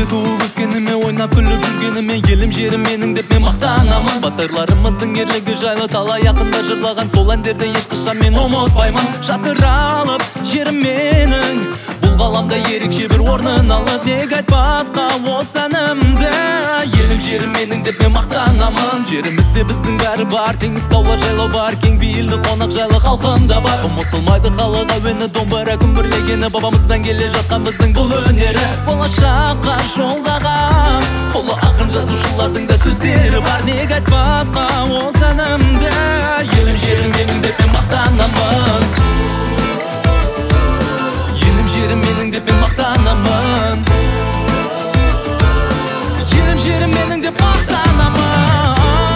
туып өскеніме, ойнап күліп жүргеніме, елім жерім менің деп мен мақтанамын. Батырларымыздың ерлігі жайлы талай ақындар жырлаған, сол әндерді ешқашан мен ұмытпаймын. Жатыр алып жерім менің, бұл ғаламда ерекше бір орнын алып, неге айтпасқа осы әнімді. Елім жерім менің деп мен мақтанамын. Жерімізде біздің бәрі бар, теңіз таулар жайлау бар, кең бейілді қонақ жайлы халқында бар. Ұмытылмайды халық әуені, домбыра күмбірлегені, бабамыздан келе жатқан біздің бұл өнері. Болашаққа жолдаған ұлы ақын жазушылардың да сөздері бар, неге айтпасқа осы әнімді. Елім жерім менің деп мен мақтанамын. Елім жерім менің деп мен мақтанамын. Елім жерім менің деп мақтанамын.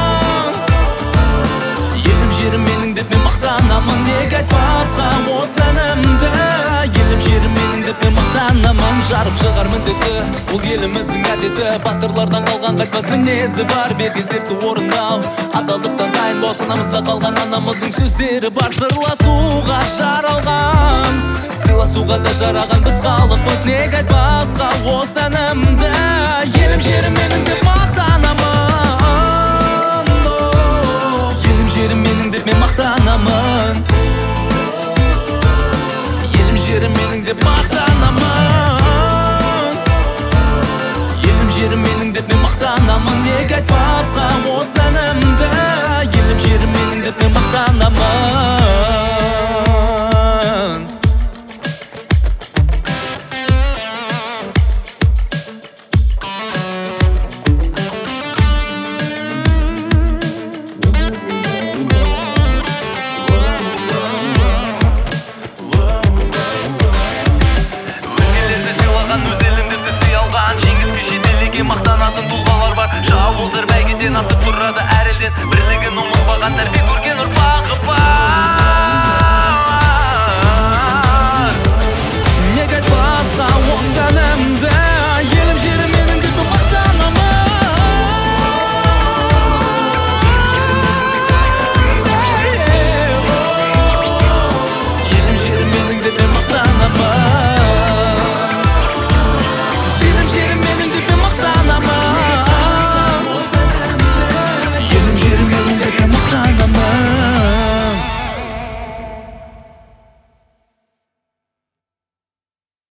Елім жерім менің деп мен мақтанамын. Неге айтпасқа осы әнімді. Елім жерім менің деп мен мақтанамын. Жарып шығар міндеті, бұл еліміздің әдеті. Батырлардан қалған қайтпас мінезі бар, берген сертті орындау, адалдықтан дайын босанамызда қалған анамыздың сөздері бар. Сырласуға жаралған, сыйласуға да жараған біз халықпыз, неге айтпасқа осы әнімді. Елім жерім менің деп мақтанамын. Елім жерім менің деп мен мақтанамын. Елім жерім менің деп мақтанамын. Елім жерім менің деп мен мақтанамын. Неге айтпасқа осы әнімді. Елім жерім менің деп мен мақтанамын. Мақтанатын тұлғалар бар, жауыздар бәйгеден асып тұрады әр елден. Бірлігін ұмытпаған тәрбие